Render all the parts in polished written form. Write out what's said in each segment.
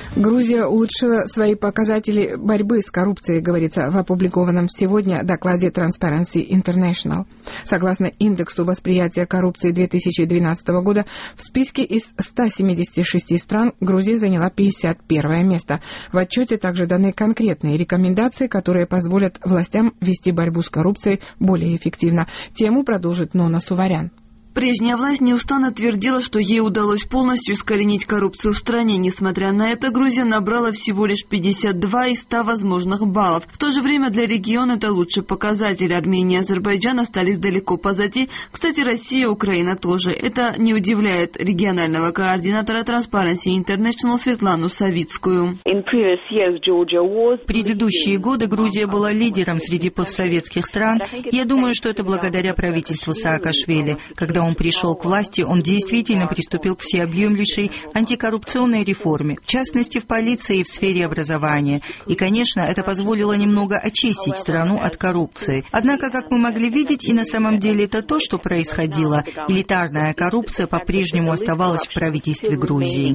Грузия улучшила свои показатели борьбы с коррупцией, говорится в опубликованном сегодня докладе Transparency International. Согласно индексу восприятия коррупции 2012 года, в списке из 176 стран Грузия заняла 51 место. В отчете также даны конкретные рекомендации, которые позволят властям вести борьбу с коррупцией более эффективно. Тему продолжит Нона Суварян. Прежняя власть неустанно твердила, что ей удалось полностью искоренить коррупцию в стране. Несмотря на это, Грузия набрала всего лишь 52 из 100 возможных баллов. В то же время для региона это лучший показатель. Армения и Азербайджан остались далеко позади. Кстати, Россия и Украина тоже. Это не удивляет регионального координатора Transparency International Светлану Савицкую. В предыдущие годы Грузия была лидером среди постсоветских стран. Я думаю, что это благодаря правительству Саакашвили. Когда он пришел к власти, он действительно приступил к всеобъемлющей антикоррупционной реформе, в частности, в полиции и в сфере образования. И, конечно, это позволило немного очистить страну от коррупции. Однако, как мы могли видеть, и на самом деле это то, что происходило. Элитарная коррупция по-прежнему оставалась в правительстве Грузии.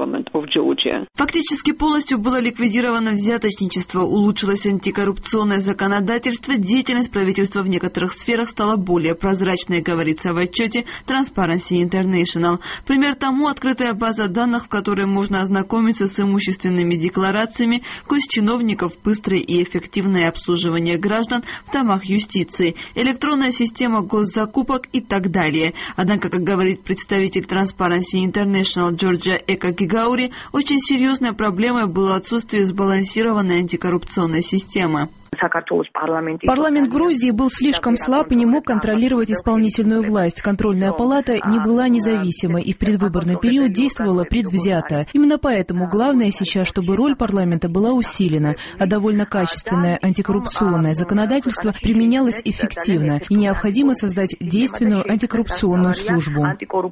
Фактически полностью было ликвидировано взяточничество, улучшилось антикоррупционное законодательство, деятельность правительства в некоторых сферах стала более прозрачной, говорится в отчете Transparency International. Пример тому — открытая база данных, в которой можно ознакомиться с имущественными декларациями госчиновников, быстрое и эффективное обслуживание граждан в домах юстиции, электронная система госзакупок и так далее. Однако, как говорит представитель Transparency International Джорджа Экагигаури, очень серьезной проблемой было отсутствие сбалансированной антикоррупционной системы. Парламент Грузии был слишком слаб и не мог контролировать исполнительную власть. Контрольная палата не была независимой и в предвыборный период действовала предвзято. Именно поэтому главное сейчас, чтобы роль парламента была усилена, а довольно качественное антикоррупционное законодательство применялось эффективно, и необходимо создать действенную антикоррупционную службу.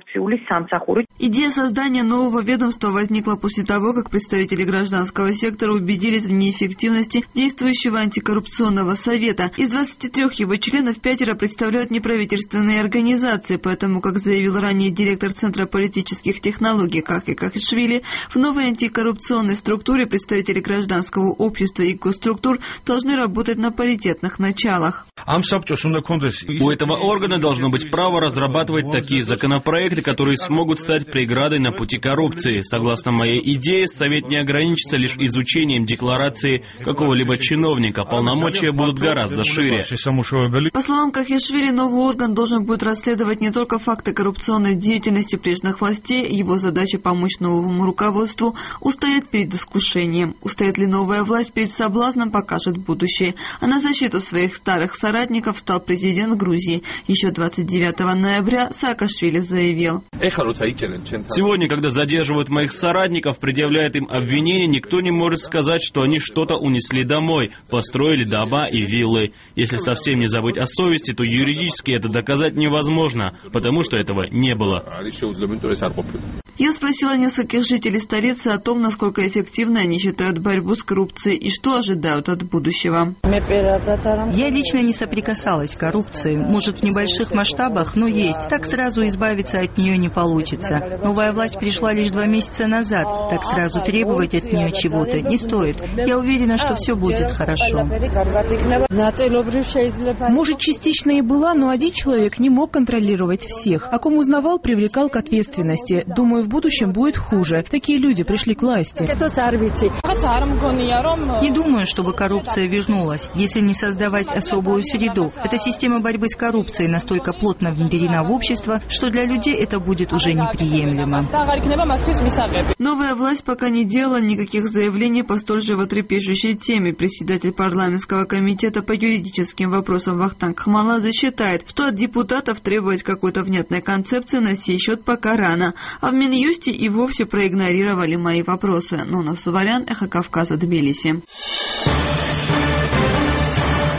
Идея создания нового ведомства возникла после того, как представители гражданского сектора убедились в неэффективности действующего антикоррупционного совета. Из 23 его членов 5 представляют неправительственные организации, поэтому, как заявил ранее директор Центра политических технологий Кахи Кахишвили, в новой антикоррупционной структуре представители гражданского общества и госструктур должны работать на паритетных началах. У этого органа должно быть право разрабатывать такие законопроекты, которые смогут стать преградой на пути коррупции. Согласно моей идее, Совет не ограничится лишь изучением декларации какого-либо чиновника. Полномочия будут гораздо шире. По словам Кахишвили, новый орган должен будет расследовать не только факты коррупционной деятельности прежних властей, его задача помочь новому руководству устоять перед искушением. Устоит ли новая власть перед соблазном, покажет будущее. А на защиту своих старых соратников встал президент Грузии. Еще 29 ноября Саакашвили заявил: «Сегодня, когда задерживают моих соратников, предъявляют им обвинения, никто не может сказать, что они что-то унесли домой, построили дома и виллы. Если совсем не забыть о совести, то юридически это доказать невозможно, потому что этого не было». Я спросила нескольких жителей столицы о том, насколько эффективно они считают борьбу с коррупцией и что ожидают от будущего. Я лично не соприкасалась с коррупцией. Может, в небольших масштабах, но есть. Так сразу избавиться от нее не получится. Новая власть пришла лишь 2 месяца назад. Так сразу требовать от нее чего-то не стоит. Я уверена, что все будет хорошо. Может, частично и была, но один человек не мог контролировать всех. А кому узнавал, привлекал к ответственности. Думаю, в будущем будет хуже. Такие люди пришли к власти. Не думаю, чтобы коррупция вернулась, если не создавать особую среду. Эта система борьбы с коррупцией настолько плотно внедрена в общество, что для людей это будет уже неприемлемо. Новая власть пока не делала никаких заявлений по столь животрепещущей теме. Председатель парламентского комитета по юридическим вопросам Вахтанг Хамаладзе считает, что от депутатов требовать какой-то внятной концепции на сей счет пока рано. А в Минюсте и вовсе проигнорировали мои вопросы. Нона Суварян, Эхо Кавказа, Тбилиси.